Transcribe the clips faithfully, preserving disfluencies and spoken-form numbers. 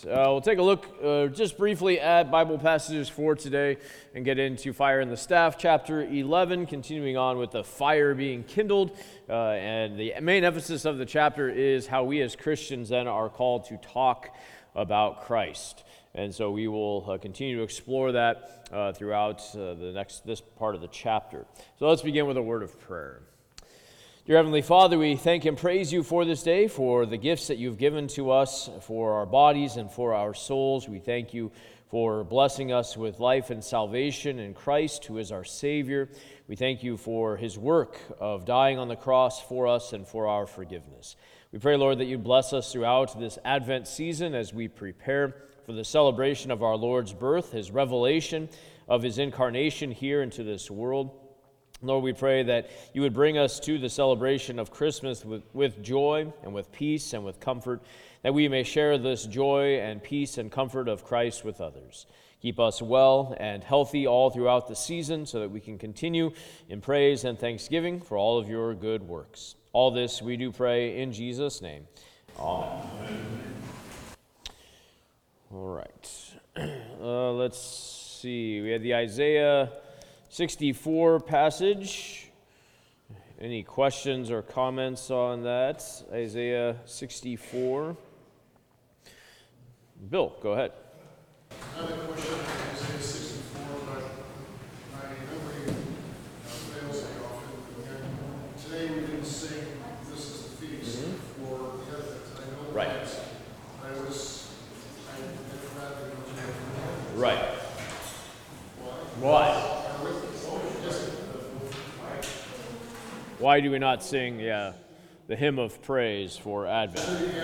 Uh, we'll take a look uh, just briefly at Bible passages for today and get into Fire in the Staff, chapter eleven, continuing on with the fire being kindled. Uh, and the main emphasis of the chapter is how we as Christians then are called to talk about Christ. And so we will uh, continue to explore that uh, throughout uh, the next this part of the chapter. So let's begin with a word of prayer. Dear Heavenly Father, we thank and praise you for this day, for the gifts that you've given to us, for our bodies and for our souls. We thank you for blessing us with life and salvation in Christ, who is our Savior. We thank you for his work of dying on the cross for us and for our forgiveness. We pray, Lord, that you bless us throughout this Advent season as we prepare for the celebration of our Lord's birth, his revelation of his incarnation here into this world. Lord, we pray that you would bring us to the celebration of Christmas with, with joy and with peace and with comfort, that we may share this joy and peace and comfort of Christ with others. Keep us well and healthy all throughout the season so that we can continue in praise and thanksgiving for all of your good works. All this we do pray in Jesus' name. Amen. All right. Uh, let's see. We had the Isaiah sixty-four passage. Any questions or comments on that? Isaiah sixty-four. Bill, go ahead. I have a question on Isaiah sixty-four, but my memory uh, fails me often. And today we didn't sing This is the Feast mm-hmm. for the Advent. I know right. that I was, I had rather than Right. Why? Why? Why do we not sing, yeah, the hymn of praise for Advent?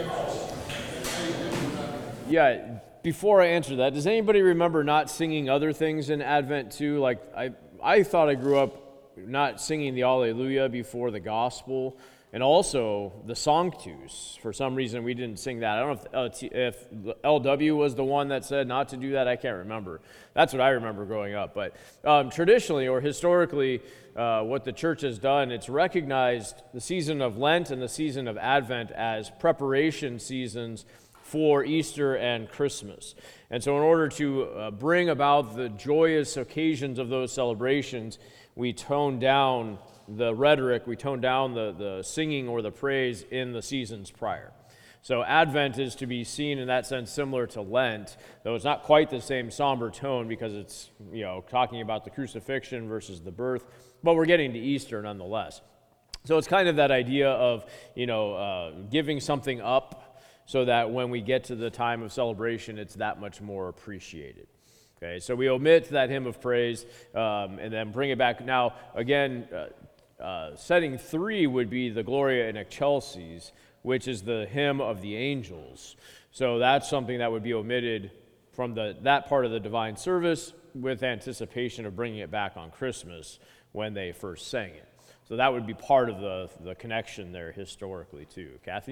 Yeah, before I answer that, does anybody remember not singing other things in Advent too? Like, I, I thought I grew up not singing the Alleluia before the Gospel, and also the Sanctus. For some reason, we didn't sing that. I don't know if, if L W was the one that said not to do that. I can't remember. That's what I remember growing up. But um, traditionally or historically, uh, what the church has done, it's recognized the season of Lent and the season of Advent as preparation seasons for Easter and Christmas. And so in order to uh, bring about the joyous occasions of those celebrations, we tone down the rhetoric, we tone down the, the singing or the praise in the seasons prior. So Advent is to be seen in that sense similar to Lent, though it's not quite the same somber tone because it's, you know, talking about the crucifixion versus the birth, but we're getting to Easter nonetheless. So it's kind of that idea of, you know, uh, giving something up so that when we get to the time of celebration, it's that much more appreciated. Okay, so we omit that hymn of praise um, and then bring it back. Now, again, uh, Uh, setting three would be the Gloria in Excelsis, which is the hymn of the angels. So that's something that would be omitted from the that part of the divine service with anticipation of bringing it back on Christmas when they first sang it. So that would be part of the, the connection there historically too. Kathy?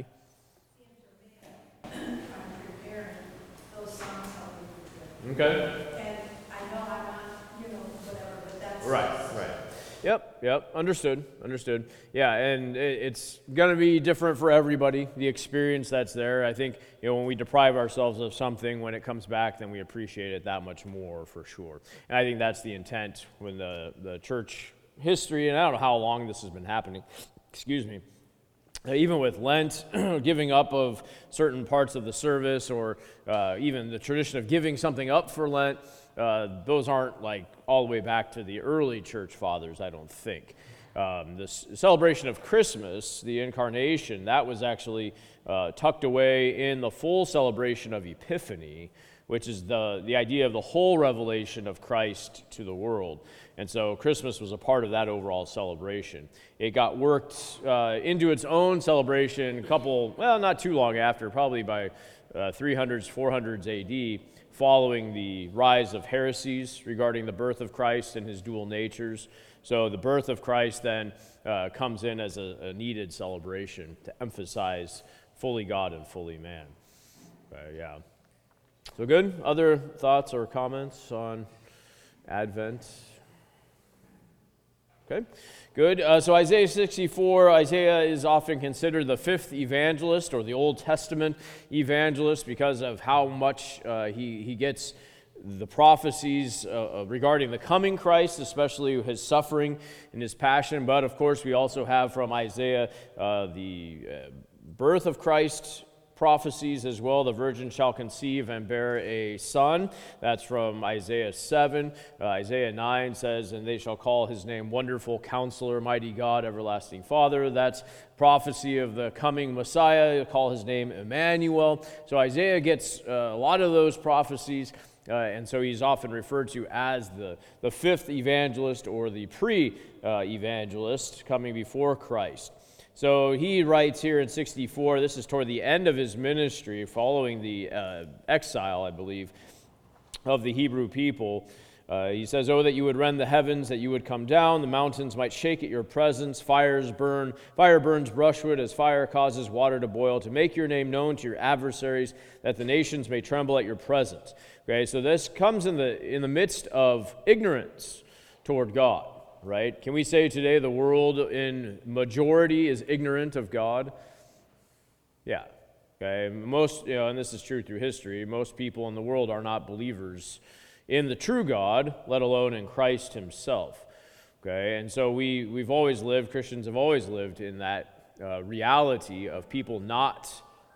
I'm preparing those songs. Okay. And I know I'm not, you know, whatever, but that's... Right, right. Yep, yep, understood, understood. Yeah, and it's going to be different for everybody, the experience that's there. I think, you know, when we deprive ourselves of something, when it comes back, then we appreciate it that much more for sure. And I think that's the intent when the, the church history, and I don't know how long this has been happening, excuse me, even with Lent, giving up of certain parts of the service, or uh, even the tradition of giving something up for Lent, uh, those aren't like all the way back to the early church fathers, I don't think. Um, the celebration of Christmas, the incarnation, that was actually uh, tucked away in the full celebration of Epiphany, which is the, the idea of the whole revelation of Christ to the world. And so Christmas was a part of that overall celebration. It got worked uh, into its own celebration a couple, well, not too long after, probably by uh, three hundreds, four hundreds A D, following the rise of heresies regarding the birth of Christ and his dual natures. So the birth of Christ then uh, comes in as a, a needed celebration to emphasize fully God and fully man. Uh, yeah. So good. Other thoughts or comments on Advent? Okay, good. Uh, so Isaiah sixty-four, Isaiah is often considered the fifth evangelist or the Old Testament evangelist because of how much uh, he, he gets the prophecies uh, regarding the coming Christ, especially his suffering and his passion. But of course, we also have from Isaiah uh, the uh, birth of Christ prophecies as well. The virgin shall conceive and bear a son. That's from Isaiah seven. Uh, Isaiah nine says, and they shall call his name Wonderful Counselor, Mighty God, Everlasting Father. That's prophecy of the coming Messiah. Call his name Emmanuel. So Isaiah gets uh, a lot of those prophecies. Uh, and so he's often referred to as the, the fifth evangelist or the pre-evangelist uh, coming before Christ. So he writes here in sixty-four, this is toward the end of his ministry, following the uh, exile, I believe, of the Hebrew people. Uh, he says, "Oh, that you would rend the heavens, that you would come down, the mountains might shake at your presence, fires burn, fire burns brushwood as fire causes water to boil, to make your name known to your adversaries, that the nations may tremble at your presence." Okay, so this comes in the in the midst of ignorance toward God. Right? Can we say today the world in majority is ignorant of God? Yeah. Okay. Most, you know, and this is true through history, most people in the world are not believers in the true God, let alone in Christ himself. Okay. And so we, we've always lived, Christians have always lived in that uh, reality of people not,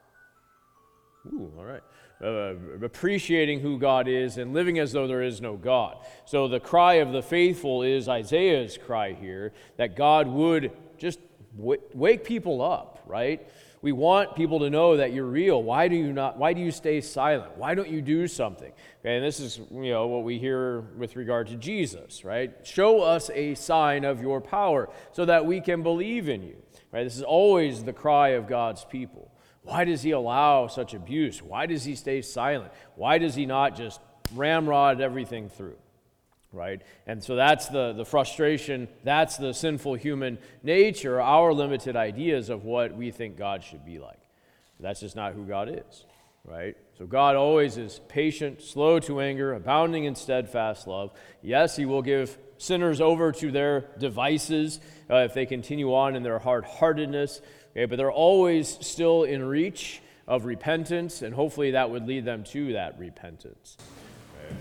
ooh, all right. Uh, appreciating who God is and living as though there is no God. So the cry of the faithful is Isaiah's cry here, that God would just w- wake people up, right? We want people to know that you're real. Why do you not? Why do you stay silent? Why don't you do something? Okay, and this is, you know, what we hear with regard to Jesus, right? Show us a sign of your power so that we can believe in you, right? This is always the cry of God's people. Why does he allow such abuse? Why does he stay silent? Why does he not just ramrod everything through? Right? And so that's the, the frustration. That's the sinful human nature, our limited ideas of what we think God should be like. That's just not who God is. Right? So God always is patient, slow to anger, abounding in steadfast love. Yes, he will give sinners over to their devices uh, if they continue on in their hard-heartedness. Okay, but they're always still in reach of repentance, and hopefully that would lead them to that repentance. Okay.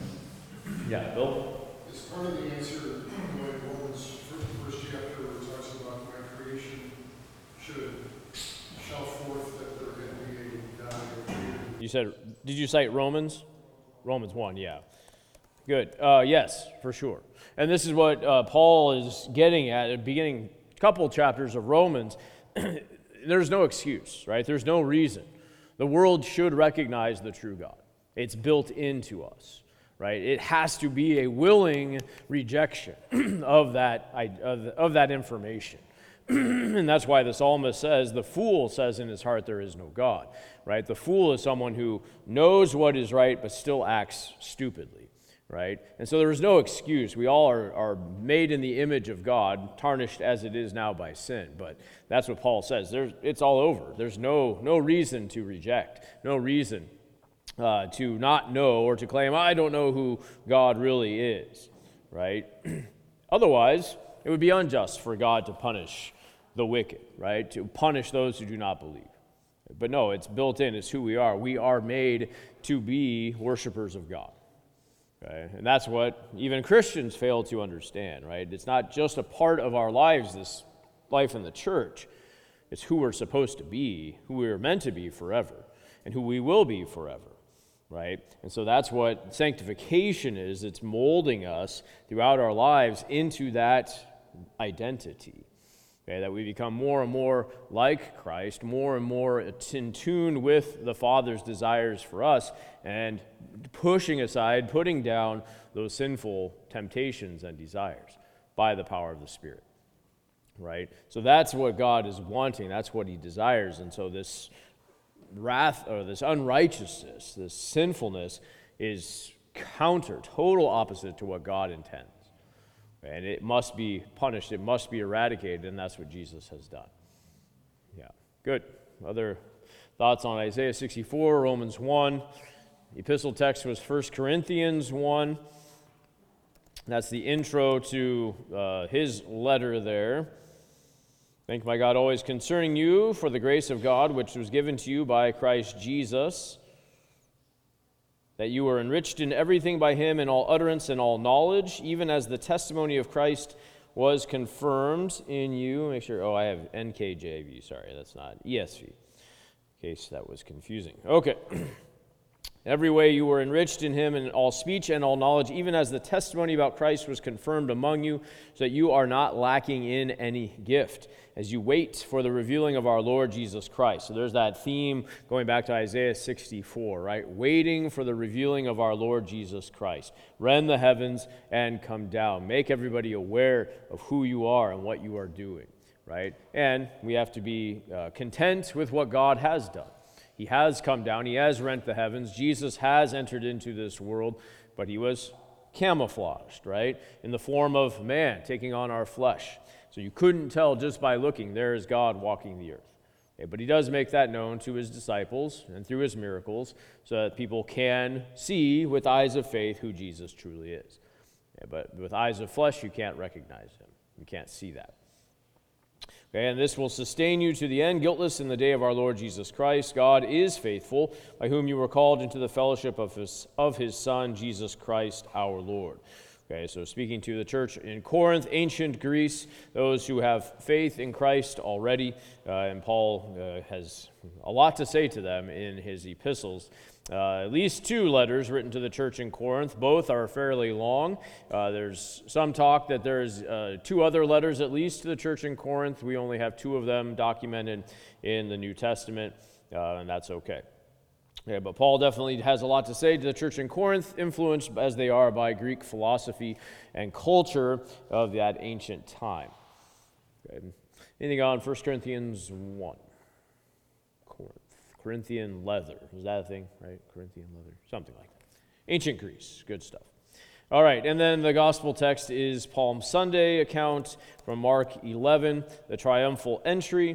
Yeah, Bill? Is part of the answer when Romans first chapter where it talks about my creation should shout forth that there can be a God created? You said, did you cite Romans? Romans one, yeah. Good. Uh, yes, for sure. And this is what uh, Paul is getting at at the beginning, couple chapters of Romans. There's no excuse, right? There's no reason. The world should recognize the true God. It's built into us, right? It has to be a willing rejection of that, of, of that information. And that's why the psalmist says, the fool says in his heart there is no God, right? The fool is someone who knows what is right but still acts stupidly. Right? And so there is no excuse. We all are, are made in the image of God, tarnished as it is now by sin. But that's what Paul says. There's, it's all over. There's no, no reason to reject, no reason uh, to not know or to claim, I don't know who God really is. Right? Otherwise, it would be unjust for God to punish the wicked, right? To punish those who do not believe. But no, it's built in. It's who we are. We are made to be worshipers of God. Okay? And that's what even Christians fail to understand, right? It's not just a part of our lives, this life in the church. It's who we're supposed to be, who we're meant to be forever, and who we will be forever, right? And so that's what sanctification is. It's molding us throughout our lives into that identity, okay? That we become more and more like Christ, more and more in tune with the Father's desires for us, and pushing aside, putting down those sinful temptations and desires by the power of the Spirit, right? So that's what God is wanting. That's what he desires. And so this wrath, or this unrighteousness, this sinfulness is counter, total opposite to what God intends. And it must be punished. It must be eradicated, and that's what Jesus has done. Yeah, good. Other thoughts on Isaiah sixty-four, Romans one. The epistle text was First Corinthians one. That's the intro to uh, his letter there. Thank my God always concerning you for the grace of God which was given to you by Christ Jesus, that you were enriched in everything by him in all utterance and all knowledge, even as the testimony of Christ was confirmed in you. Make sure, oh, I have N K J V, sorry, that's not E S V, in case that was confusing. Okay. Every way you were enriched in him in all speech and all knowledge, even as the testimony about Christ was confirmed among you, so that you are not lacking in any gift, as you wait for the revealing of our Lord Jesus Christ. So there's that theme going back to Isaiah sixty-four, right? Waiting for the revealing of our Lord Jesus Christ. Rend the heavens and come down. Make everybody aware of who you are and what you are doing, right? And we have to be uh, content with what God has done. He has come down. He has rent the heavens. Jesus has entered into this world, but he was camouflaged, right? In the form of man, taking on our flesh. So you couldn't tell just by looking, there is God walking the earth. Okay, but he does make that known to his disciples and through his miracles so that people can see with eyes of faith who Jesus truly is. Okay, but with eyes of flesh, you can't recognize him. You can't see that. Okay, and this will sustain you to the end, guiltless in the day of our Lord Jesus Christ. God is faithful, by whom you were called into the fellowship of his, of his Son, Jesus Christ our Lord. Okay, so speaking to the church in Corinth, ancient Greece, those who have faith in Christ already, uh, and Paul uh, has a lot to say to them in his epistles. Uh, at least two letters written to the church in Corinth. Both are fairly long. Uh, there's some talk that there's uh, two other letters at least to the church in Corinth. We only have two of them documented in the New Testament, uh, and that's okay. Yeah, but Paul definitely has a lot to say to the church in Corinth, influenced as they are by Greek philosophy and culture of that ancient time. Okay. Anything on First Corinthians one? Corinth. Corinthian leather. Is that a thing, right? Corinthian leather. Something like that. Ancient Greece. Good stuff. All right, and then the gospel text is Palm Sunday account from Mark eleven, the triumphal entry.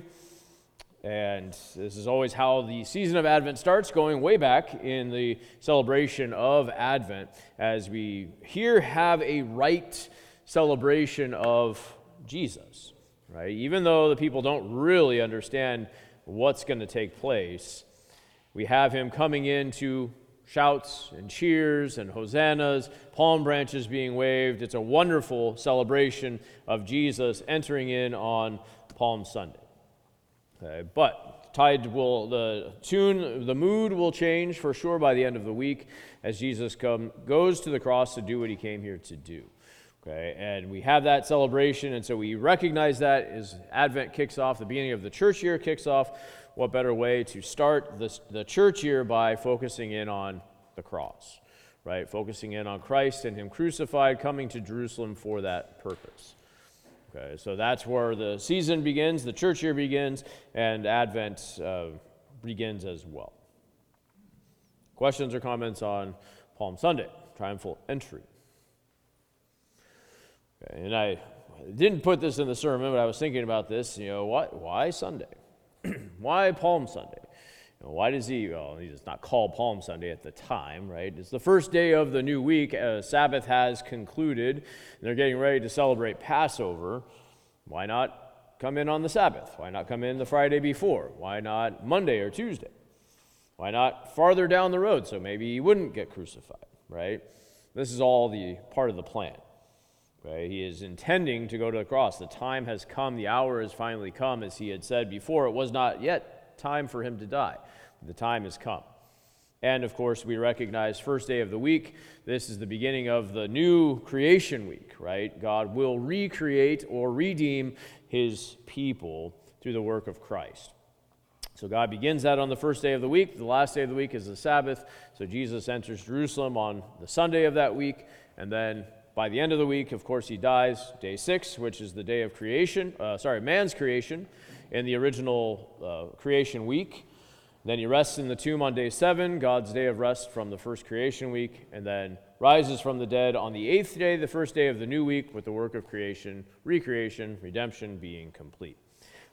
And this is always how the season of Advent starts, going way back in the celebration of Advent, as we here have a right celebration of Jesus, right? Even though the people don't really understand what's going to take place, we have him coming in to shouts and cheers and hosannas, palm branches being waved. It's a wonderful celebration of Jesus entering in on Palm Sunday. Okay, but tide will, the tune, the mood will change for sure by the end of the week as Jesus come, goes to the cross to do what he came here to do. Okay, and we have that celebration, and so we recognize that as Advent kicks off, the beginning of the church year kicks off. What better way to start the, the church year by focusing in on the cross, right? Focusing in on Christ and him crucified, coming to Jerusalem for that purpose. Okay, so that's where the season begins, the church year begins, and Advent uh, begins as well. Questions or comments on Palm Sunday, triumphal entry? Okay, and I didn't put this in the sermon, but I was thinking about this. You know, why, why Sunday? Why Palm Sunday? You know, why does he, well, he does not call Palm Sunday at the time, right? It's the first day of the new week. Uh, Sabbath has concluded, and they're getting ready to celebrate Passover. Why not come in on the Sabbath? Why not come in the Friday before? Why not Monday or Tuesday? Why not farther down the road so maybe he wouldn't get crucified, right? This is all the part of the plan. Okay, he is intending to go to the cross. The time has come. The hour has finally come. As he had said before, it was not yet time for him to die. The time has come. And, of course, we recognize first day of the week. This is the beginning of the new creation week, right? God will recreate or redeem his people through the work of Christ. So God begins that on the first day of the week. The last day of the week is the Sabbath. So Jesus enters Jerusalem on the Sunday of that week, and then by the end of the week, of course, he dies, day six, which is the day of creation, uh, sorry, man's creation in the original uh, creation week. Then he rests in the tomb on day seven, God's day of rest from the first creation week, and then rises from the dead on the eighth day, the first day of the new week, with the work of creation, recreation, redemption being complete.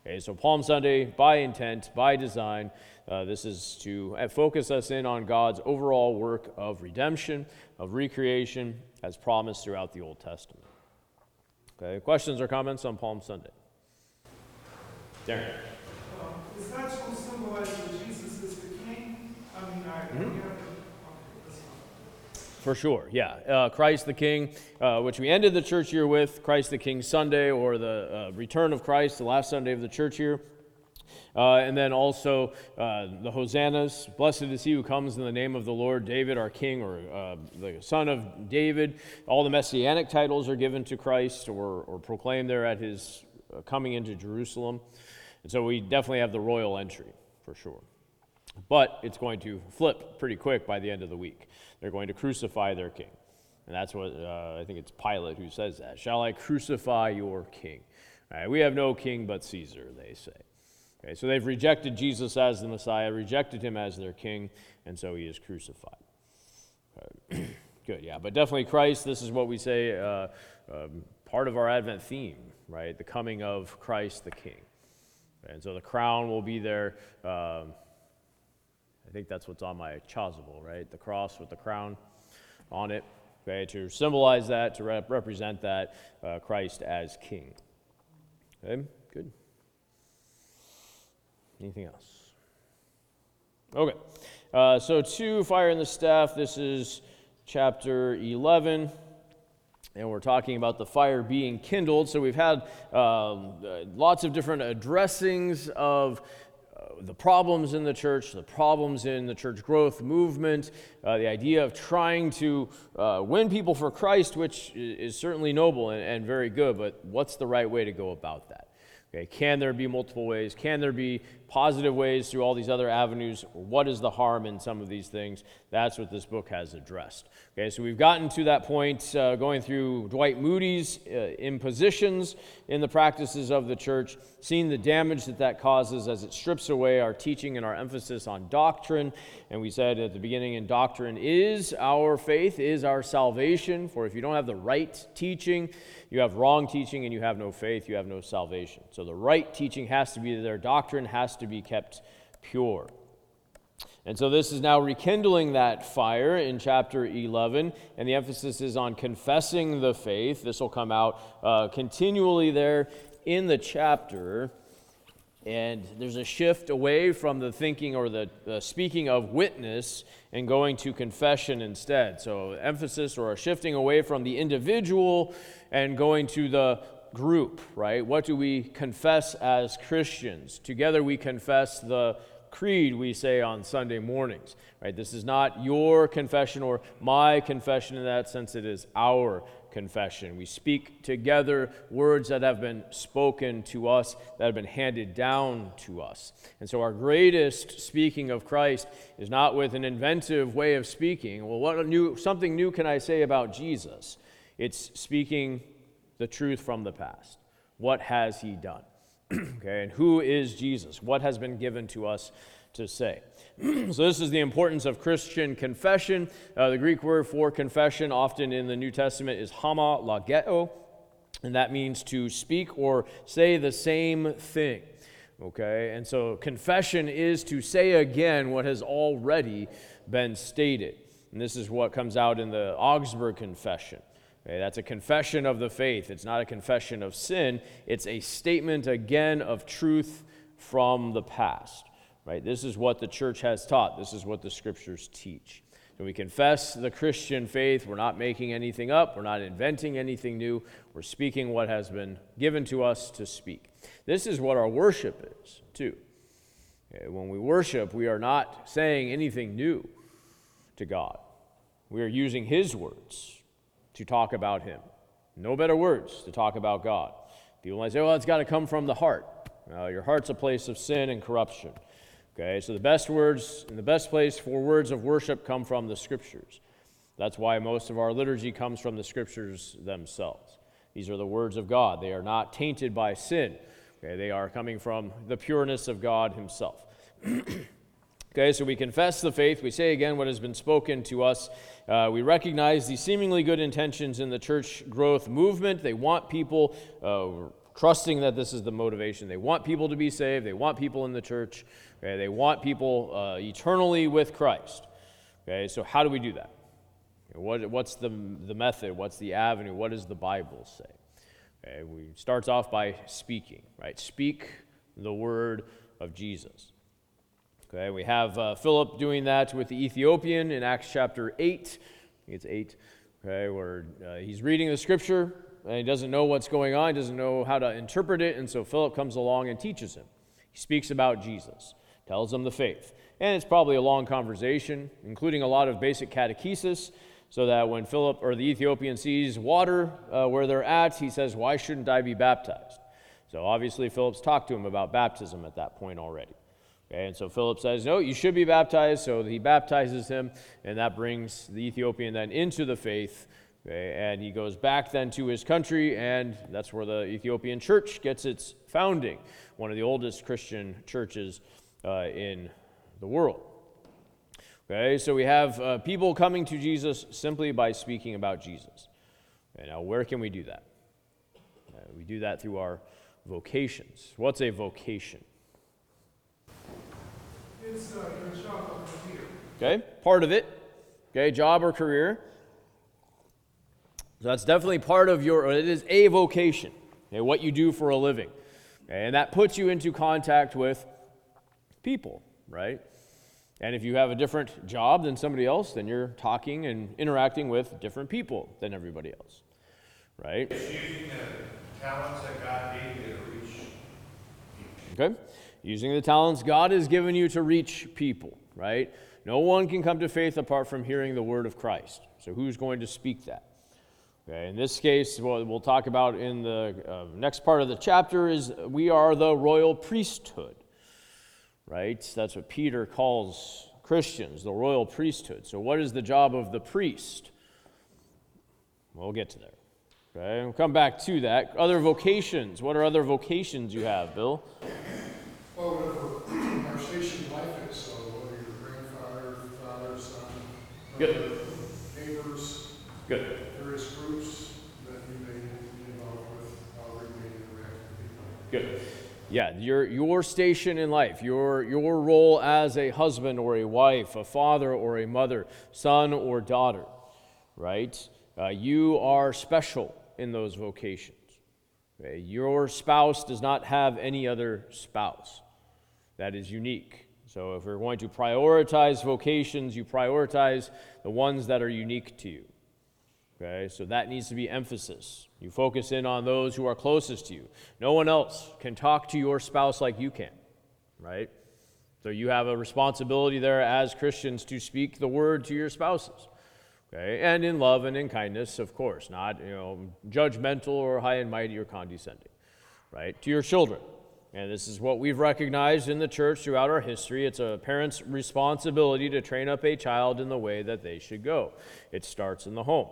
Okay, so Palm Sunday, by intent, by design, uh, this is to uh, focus us in on God's overall work of redemption, of recreation, as promised throughout the Old Testament. Okay, questions or comments on Palm Sunday? Darren. Um, is that supposed to symbolize that Jesus is the king? I mean, I, Mm-hmm. I get it. Okay, that's fine. For sure, yeah. Uh, Christ the King, uh, which we ended the church year with, Christ the King Sunday, or the uh, return of Christ, the last Sunday of the church year. Uh, and then also uh, the Hosannas, blessed is he who comes in the name of the Lord, David our King, or uh, the son of David. All the messianic titles are given to Christ or, or proclaimed there at his uh, coming into Jerusalem. And so we definitely have the royal entry, for sure. But it's going to flip pretty quick by the end of the week. They're going to crucify their king. And that's what, uh, I think it's Pilate who says that. Shall I crucify your king? All right, we have no king but Caesar, they say. Okay, so they've rejected Jesus as the Messiah, rejected him as their king, and so he is crucified. Okay. Good, yeah, but definitely Christ, this is what we say, uh, um, part of our Advent theme, right? The coming of Christ the King. And so the crown will be there. Um, I think that's what's on my chasuble, right? The cross with the crown on it, okay, to symbolize that, to rep- represent that, uh, Christ as King. Okay, good. Anything else? Okay, uh, so two, fire in the staff. This is chapter eleven, and we're talking about the fire being kindled. So we've had um, uh, lots of different addressings of uh, the problems in the church, the problems in the church growth movement, uh, the idea of trying to uh, win people for Christ, which is certainly noble and, and very good, but what's the right way to go about that? Okay, can there be multiple ways? Can there be positive ways through all these other avenues? What is the harm in some of these things? That's what this book has addressed. Okay, so we've gotten to that point uh, going through Dwight Moody's uh, impositions in the practices of the church, seeing the damage that that causes as it strips away our teaching and our emphasis on doctrine. And we said at the beginning, in doctrine is our faith, is our salvation. For if you don't have the right teaching, you have wrong teaching, and you have no faith, you have no salvation. So the right teaching has to be there. Doctrine has to be kept pure. And so this is now rekindling that fire in chapter eleven, and the emphasis is on confessing the faith. This will come out uh, continually there in the chapter. And there's a shift away from the thinking or the, the speaking of witness and going to confession instead. So emphasis or a shifting away from the individual and going to the group, right? What do we confess as Christians? Together we confess the creed we say on Sunday mornings, right? This is not your confession or my confession in that sense. It is our confession. We speak together words that have been spoken to us, that have been handed down to us. And so our greatest speaking of Christ is not with an inventive way of speaking. Well, what new, something new can I say about Jesus? It's speaking the truth from the past. What has he done? Okay, and who is Jesus? What has been given to us to say? So this is the importance of Christian confession. Uh, the Greek word for confession often in the New Testament is homologeo, and that means to speak or say the same thing. Okay, and so confession is to say again what has already been stated. And this is what comes out in the Augsburg Confession. Okay, that's a confession of the faith. It's not a confession of sin. It's a statement again of truth from the past. Right? This is what the church has taught. This is what the scriptures teach. So we confess the Christian faith. We're not making anything up. We're not inventing anything new. We're speaking what has been given to us to speak. This is what our worship is, too. Okay, when we worship, we are not saying anything new to God. We are using his words to talk about him. No better words to talk about God. People might say, well, it's got to come from the heart. Uh, your heart's a place of sin and corruption. Okay, so the best words and the best place for words of worship come from the scriptures. That's why most of our liturgy comes from the scriptures themselves. These are the words of God. They are not tainted by sin. Okay, they are coming from the pureness of God himself. Okay, so we confess the faith. We say again what has been spoken to us. Uh, we recognize the seemingly good intentions in the church growth movement. They want people uh, trusting that this is the motivation. They want people to be saved. They want people in the church. Okay? They want people uh, eternally with Christ. Okay, so how do we do that? What, what's the, the method? What's the avenue? What does the Bible say? Okay, we starts off by speaking, right? Speak the word of Jesus. Okay, we have uh, Philip doing that with the Ethiopian in Acts chapter eight. I think it's eight. Okay, where uh, he's reading the scripture and he doesn't know what's going on, he doesn't know how to interpret it, and so Philip comes along and teaches him. He speaks about Jesus, tells him the faith. And it's probably a long conversation, including a lot of basic catechesis, so that when Philip or the Ethiopian sees water uh, where they're at, he says, "Why shouldn't I be baptized?" So obviously Philip's talked to him about baptism at that point already. Okay, and so Philip says, "No, you should be baptized." So he baptizes him, and that brings the Ethiopian then into the faith. Okay, and he goes back then to his country, and that's where the Ethiopian church gets its founding, one of the oldest Christian churches uh, in the world. Okay, so we have uh, people coming to Jesus simply by speaking about Jesus. Okay, now where can we do that? Uh, we do that through our vocations. What's a vocation? It's uh, your job or career. Okay, part of it. Okay, job or career. So that's definitely part of your, it is a vocation, okay, what you do for a living. Okay, and that puts you into contact with people, right? And if you have a different job than somebody else, then you're talking and interacting with different people than everybody else, right? It's using the talents that God gave you to reach people. Okay? Using the talents God has given you to reach people, right? No one can come to faith apart from hearing the word of Christ. So who's going to speak that? Okay, in this case, what we'll talk about in the uh, next part of the chapter is we are the royal priesthood. Right? That's what Peter calls Christians, the royal priesthood. So what is the job of the priest? We'll get to there. Okay, we'll come back to that. Other vocations. What are other vocations you have, Bill? Well, whatever our station in life is, so whether you're grandfather, father, son, Good. brother, neighbors, Good. various groups that you may be involved with, however you may interact with people. Good. Yeah, your your station in life, your your role as a husband or a wife, a father or a mother, son or daughter, right? Uh, you are special in those vocations. Okay? Your spouse does not have any other spouse. That is unique. So if we're going to prioritize vocations, you prioritize the ones that are unique to you. Okay, so that needs to be emphasis. You focus in on those who are closest to you. No one else can talk to your spouse like you can, right? So you have a responsibility there as Christians to speak the word to your spouses. Okay, and in love and in kindness, of course, not, you know, judgmental or high and mighty or condescending, right? To your children. And this is what we've recognized in the church throughout our history. It's a parent's responsibility to train up a child in the way that they should go. It starts in the home.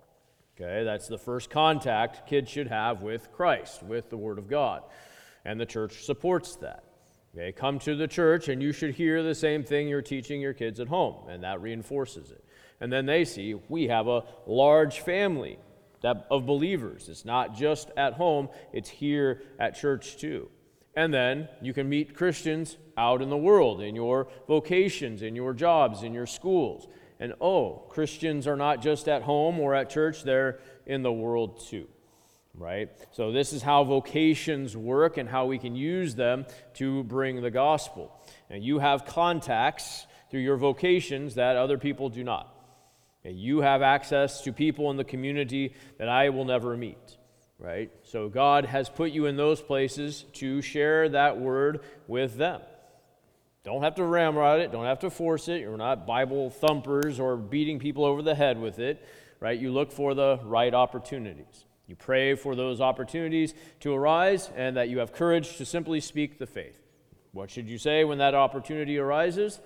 Okay, that's the first contact kids should have with Christ, with the Word of God. And the church supports that. Okay, come to the church and you should hear the same thing you're teaching your kids at home, and that reinforces it. And then they see we have a large family that, of believers. It's not just at home, it's here at church too. And then you can meet Christians out in the world, in your vocations, in your jobs, in your schools. And oh, Christians are not just at home or at church, they're in the world too, right? So this is how vocations work and how we can use them to bring the gospel. And you have contacts through your vocations that other people do not. And you have access to people in the community that I will never meet, right? So God has put you in those places to share that word with them. Don't have to ramrod it. Don't have to force it. You're not Bible thumpers or beating people over the head with it, right? You look for the right opportunities. You pray for those opportunities to arise and that you have courage to simply speak the faith. What should you say when that opportunity arises?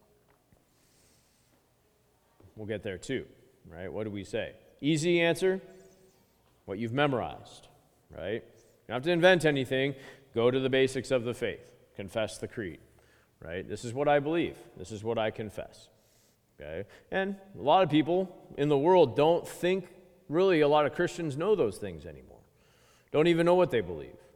We'll get there too, right? What do we say? Easy answer, what you've memorized, right? You don't have to invent anything. Go to the basics of the faith. Confess the creed. Right? This is what I believe. This is what I confess. Okay? And a lot of people in the world don't think, really, a lot of Christians know those things anymore. Don't even know what they believe.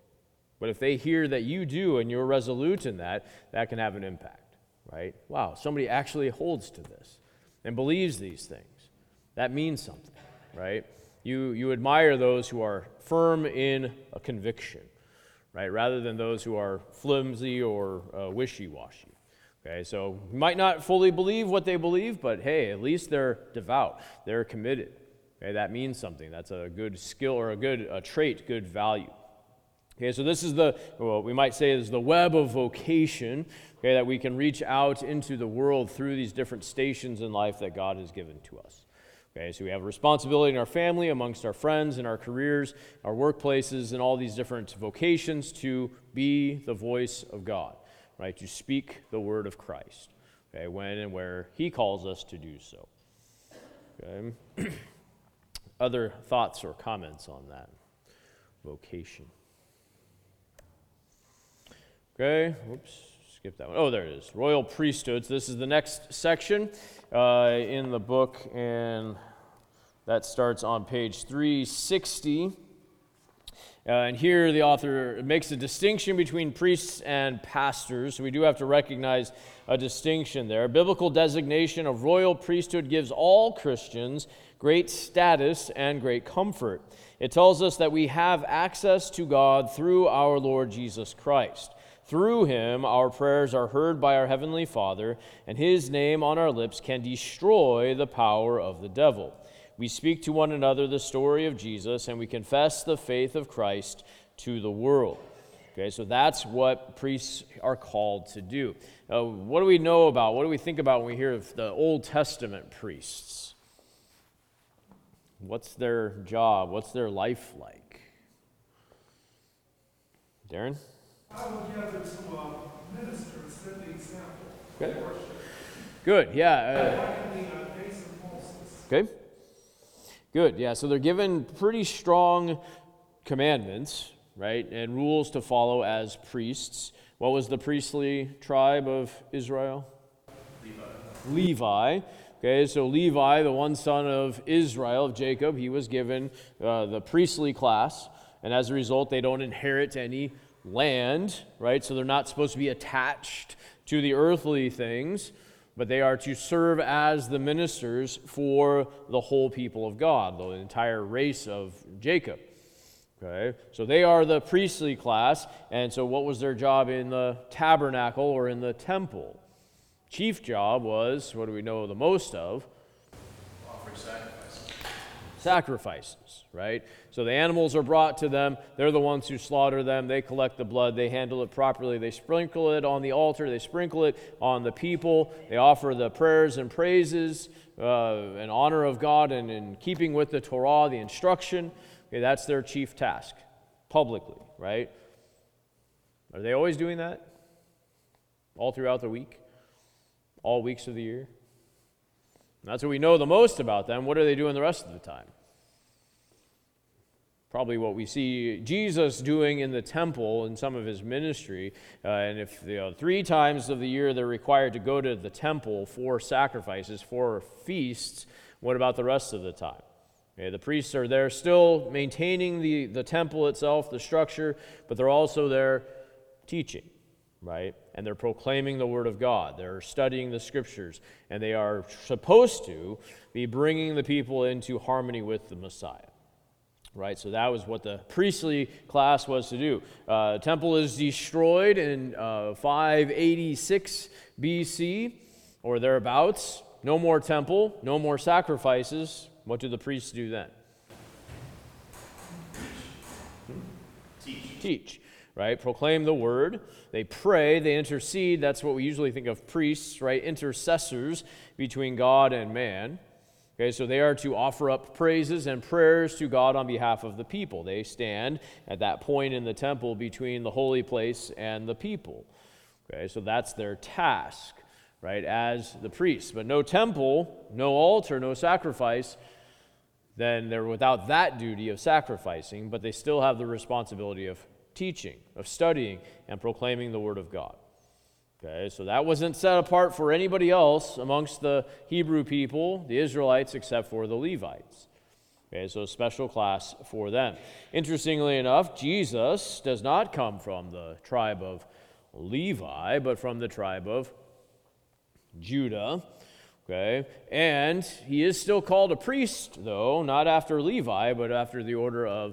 But if they hear that you do and you're resolute in that, that can have an impact, right? Wow, somebody actually holds to this and believes these things. That means something, right? You, you admire those who are firm in a conviction, right? Rather than those who are flimsy or uh, wishy-washy. Okay, so you might not fully believe what they believe, but hey, at least they're devout. They're committed. Okay, that means something. That's a good skill or a good a trait, good value. Okay, so this is the, what we might say is the web of vocation, okay, that we can reach out into the world through these different stations in life that God has given to us. Okay, so we have a responsibility in our family, amongst our friends, in our careers, our workplaces, and all these different vocations to be the voice of God, right? To speak the word of Christ, okay, when and where He calls us to do so. Okay. Other thoughts or comments on that vocation? Okay, whoops, skip that one. Oh, there it is. Royal priesthoods. This is the next section uh, in the book, and that starts on page three sixty. Uh, and here the author makes a distinction between priests and pastors. So we do have to recognize a distinction there. Biblical designation of royal priesthood gives all Christians great status and great comfort. It tells us that we have access to God through our Lord Jesus Christ. Through Him, our prayers are heard by our Heavenly Father, and His name on our lips can destroy the power of the devil. We speak to one another the story of Jesus, and we confess the faith of Christ to the world. Okay, so that's what priests are called to do. Uh, what do we know about, what do we think about when we hear of the Old Testament priests? What's their job? What's their life like? Darren? I would gather to uh, minister and set the example. Okay. Good, yeah. Like the uh, days of Moses. Uh, okay. Good, yeah. So they're given pretty strong commandments, right, and rules to follow as priests. What was the priestly tribe of Israel? Levi. Levi. Okay, so Levi, the one son of Israel, of Jacob, he was given uh, the priestly class, and as a result, they don't inherit any land, right? So they're not supposed to be attached to the earthly things, but they are to serve as the ministers for the whole people of God, the entire race of Jacob. Okay, so they are the priestly class, and so what was their job in the tabernacle or in the temple? Chief job was, what do we know the most of? Offering sacrifices. Sacrifices, right? So the animals are brought to them. They're the ones who slaughter them. They collect the blood. They handle it properly. They sprinkle it on the altar. They sprinkle it on the people. They offer the prayers and praises uh, in honor of God and in keeping with the Torah, the instruction. Okay, that's their chief task, publicly, right? Are they always doing that? All throughout the week? All weeks of the year? That's what we know the most about them. What are they doing the rest of the time? Probably what we see Jesus doing in the temple in some of his ministry. Uh, and if you know, three times of the year they're required to go to the temple for sacrifices, for feasts, what about the rest of the time? Okay, the priests are there still maintaining the, the temple itself, the structure, but they're also there teaching, right? And they're proclaiming the Word of God. They're studying the Scriptures, and they are supposed to be bringing the people into harmony with the Messiah. Right, so that was what the priestly class was to do. Uh, the temple is destroyed in uh, five eighty-six B C or thereabouts. No more temple, no more sacrifices. What do the priests do then? Teach. Teach, right? Proclaim the word. They pray, they intercede. That's what we usually think of priests, right? Intercessors between God and man. Okay, so they are to offer up praises and prayers to God on behalf of the people. They stand at that point in the temple between the holy place and the people. Okay, so that's their task, right, as the priests. But no temple, no altar, no sacrifice, then they're without that duty of sacrificing, but they still have the responsibility of teaching, of studying, and proclaiming the Word of God. Okay, so that wasn't set apart for anybody else amongst the Hebrew people, the Israelites, except for the Levites. Okay, so a special class for them. Interestingly enough, Jesus does not come from the tribe of Levi, but from the tribe of Judah. Okay, and he is still called a priest, though, not after Levi, but after the order of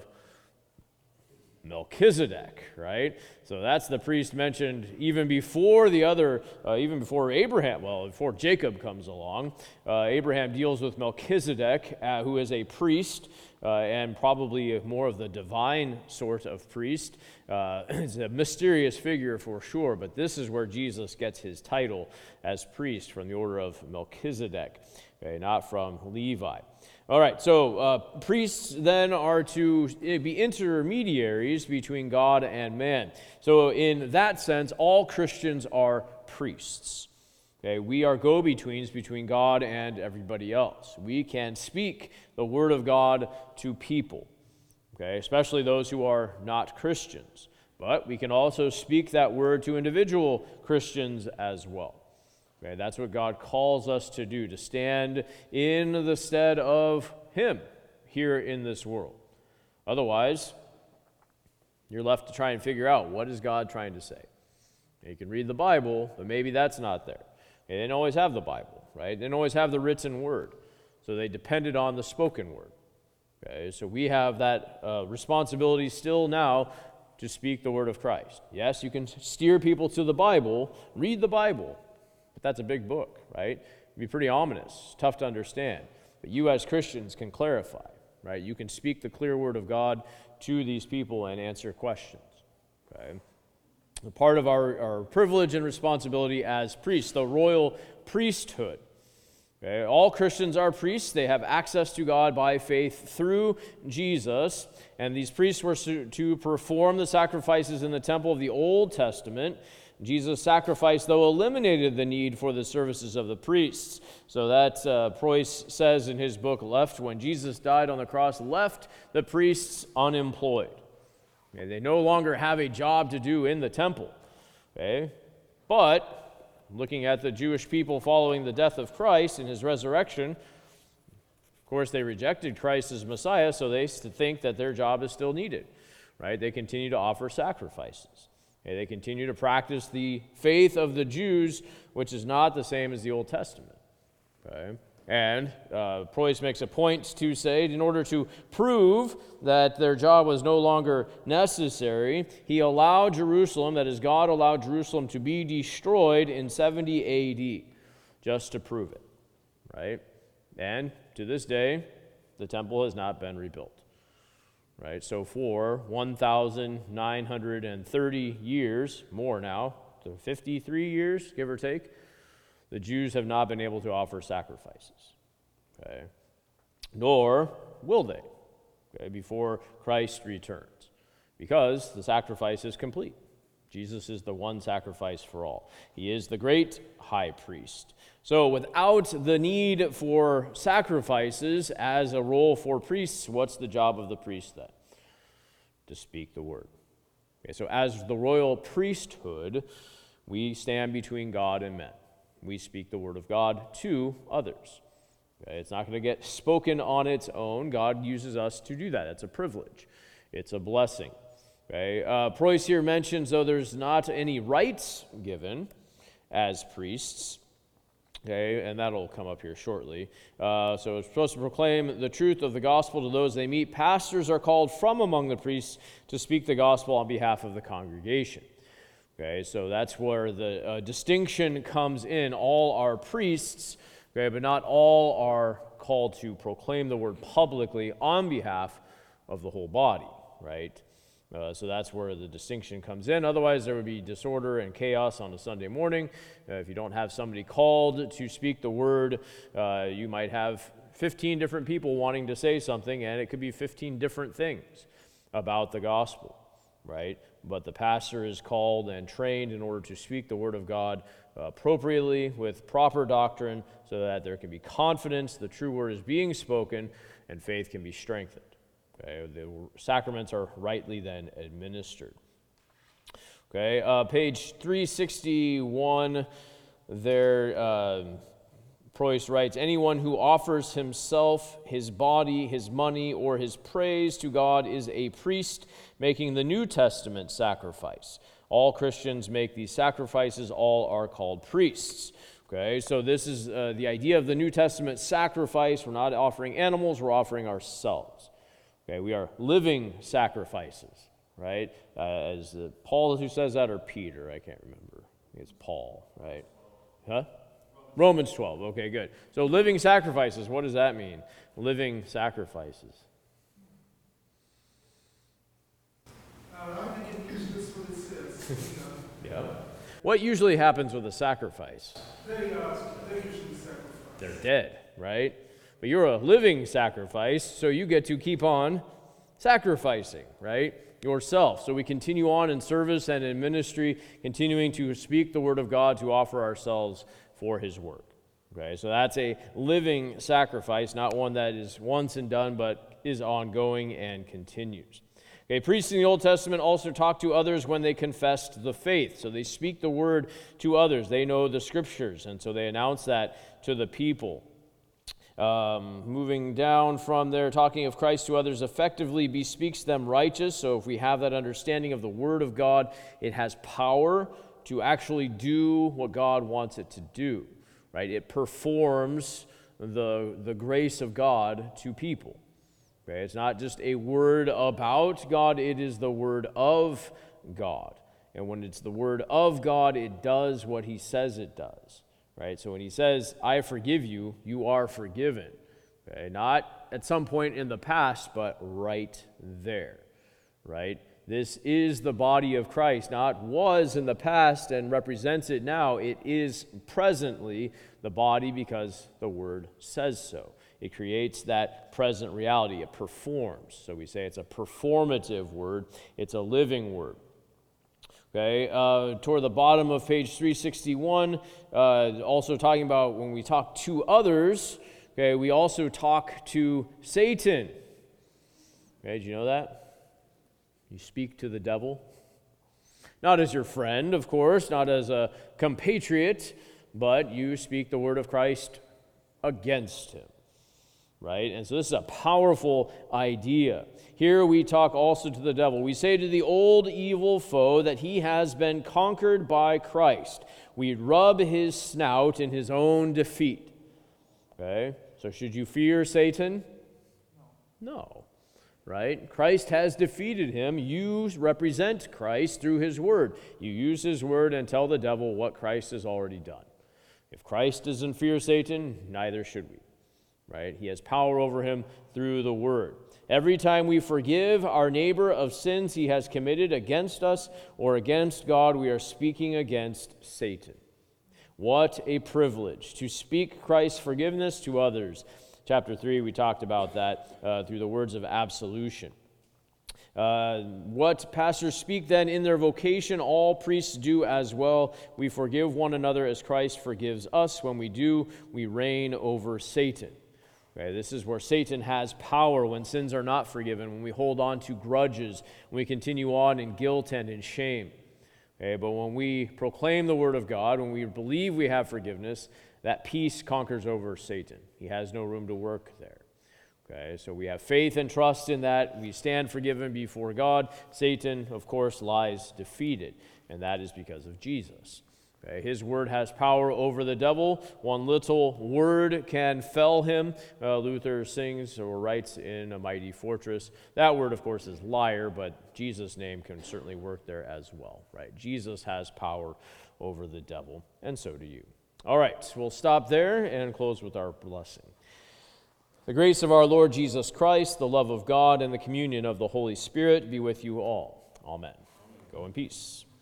Melchizedek, right? So that's the priest mentioned even before the other, uh, even before Abraham, well, before Jacob comes along. Uh, Abraham deals with Melchizedek, uh, who is a priest, uh, and probably more of the divine sort of priest. Uh, it's a mysterious figure for sure, but this is where Jesus gets his title as priest, from the order of Melchizedek, okay, not from Levi. All right, so uh, priests then are to be intermediaries between God and man. So in that sense, all Christians are priests. Okay, we are go-betweens between God and everybody else. We can speak the word of God to people, okay, especially those who are not Christians. But we can also speak that word to individual Christians as well. Okay, that's what God calls us to do, to stand in the stead of him here in this world. Otherwise, you're left to try and figure out, what is God trying to say? You can read the Bible, but maybe that's not there. They didn't always have the Bible, right? They didn't always have the written word, so they depended on the spoken word. Okay, so we have that uh, responsibility still now to speak the word of Christ. Yes, you can steer people to the Bible, read the Bible, but that's a big book, right? It'd be pretty ominous, tough to understand. But you as Christians can clarify, right? You can speak the clear word of God to these people and answer questions, okay? A part of our, our privilege and responsibility as priests, the royal priesthood. Okay? All Christians are priests. They have access to God by faith through Jesus. And these priests were to perform the sacrifices in the temple of the Old Testament. Jesus' sacrifice, though, eliminated the need for the services of the priests. So that, uh, Preuss says in his book, left, when Jesus died on the cross, left the priests unemployed. Okay, they no longer have a job to do in the temple. Okay? But, looking at the Jewish people following the death of Christ and his resurrection, of course, they rejected Christ as Messiah, so they think that their job is still needed. Right? They continue to offer sacrifices. Okay, they continue to practice the faith of the Jews, which is not the same as the Old Testament. Okay? And uh, Preuss makes a point to say, in order to prove that their job was no longer necessary, he allowed Jerusalem, that is, God allowed Jerusalem to be destroyed in seventy A D, just to prove it. Right? And to this day, the temple has not been rebuilt. Right, so for one thousand nine hundred thirty years, more now, to fifty-three years, give or take, the Jews have not been able to offer sacrifices. Okay? Nor will they, okay, before Christ returns, because the sacrifice is complete. Jesus is the one sacrifice for all. He is the great high priest. So without the need for sacrifices as a role for priests, what's the job of the priest then? To speak the word. Okay, so as the royal priesthood, we stand between God and men. We speak the word of God to others. Okay, it's not going to get spoken on its own. God uses us to do that. It's a privilege. It's a blessing. Okay, uh, Preuss here mentions, though there's not any rights given as priests, okay, and that'll come up here shortly. Uh, so it's supposed to proclaim the truth of the gospel to those they meet. Pastors are called from among the priests to speak the gospel on behalf of the congregation. Okay, so that's where the uh, distinction comes in. All are priests, okay, but not all are called to proclaim the word publicly on behalf of the whole body, right? Uh, so that's where the distinction comes in. Otherwise, there would be disorder and chaos on a Sunday morning. Uh, if you don't have somebody called to speak the word, uh, you might have fifteen different people wanting to say something, and it could be fifteen different things about the gospel, right? But the pastor is called and trained in order to speak the word of God uh, appropriately with proper doctrine so that there can be confidence, the true word is being spoken, and faith can be strengthened. Okay, the sacraments are rightly then administered. Okay, uh, page three sixty-one, there, uh, Preuss writes, anyone who offers himself, his body, his money, or his praise to God is a priest making the New Testament sacrifice. All Christians make these sacrifices. All are called priests. Okay, so this is uh, the idea of the New Testament sacrifice. We're not offering animals, we're offering ourselves. Okay, we are living sacrifices, right? Uh, as uh, Paul who says that, or Peter, I can't remember. I think it's Paul, right? Huh? Romans twelve, okay, good. So living sacrifices, what does that mean? Living sacrifices. Uh, I think it usually that's what it says. You know. Yeah. What usually happens with a sacrifice? They, uh, they usually sacrifice. They're dead, right? But you're a living sacrifice, so you get to keep on sacrificing, right? Yourself. So we continue on in service and in ministry, continuing to speak the word of God, to offer ourselves for his work. Okay, so that's a living sacrifice, not one that is once and done, but is ongoing and continues. Okay, priests in the Old Testament also talk to others when they confessed the faith. So they speak the word to others. They know the scriptures, and so they announce that to the people. Um, moving down from there, talking of Christ to others effectively bespeaks them righteous. So if we have that understanding of the word of God, it has power to actually do what God wants it to do, right? It performs the, the grace of God to people. Okay? It's not just a word about God, it is the word of God. And when it's the word of God, it does what he says it does, right? So when he says, I forgive you, you are forgiven. Okay? Not at some point in the past, but right there, right? This is the body of Christ, not was in the past and represents it now. It is presently the body because the word says so. It creates that present reality. It performs. So we say it's a performative word. It's a living word. Okay, uh, toward the bottom of page three sixty-one, uh, also talking about when we talk to others, okay, we also talk to Satan. Okay, did you know that? You speak to the devil. Not as your friend, of course, not as a compatriot, but you speak the word of Christ against him. Right? And so this is a powerful idea. Here we talk also to the devil. We say to the old evil foe that he has been conquered by Christ. We rub his snout in his own defeat. Okay? So should you fear Satan? No. Right? Christ has defeated him. You represent Christ through his word. You use his word and tell the devil what Christ has already done. If Christ doesn't fear Satan, neither should we. Right? He has power over him through the word. Every time we forgive our neighbor of sins he has committed against us or against God, we are speaking against Satan. What a privilege to speak Christ's forgiveness to others. Chapter three, we talked about that uh, through the words of absolution. Uh, what pastors speak then in their vocation, all priests do as well. We forgive one another as Christ forgives us. When we do, we reign over Satan. Okay, this is where Satan has power when sins are not forgiven, when we hold on to grudges, when we continue on in guilt and in shame. Okay, but when we proclaim the word of God, when we believe we have forgiveness, that peace conquers over Satan. He has no room to work there. Okay, so we have faith and trust in that. We stand forgiven before God. Satan, of course, lies defeated, and that is because of Jesus. Okay, his word has power over the devil. One little word can fell him. Uh, Luther sings or writes in A Mighty Fortress. That word, of course, is liar, but Jesus' name can certainly work there as well. Right? Jesus has power over the devil, and so do you. All right, we'll stop there and close with our blessing. The grace of our Lord Jesus Christ, the love of God, and the communion of the Holy Spirit be with you all. Amen. Go in peace.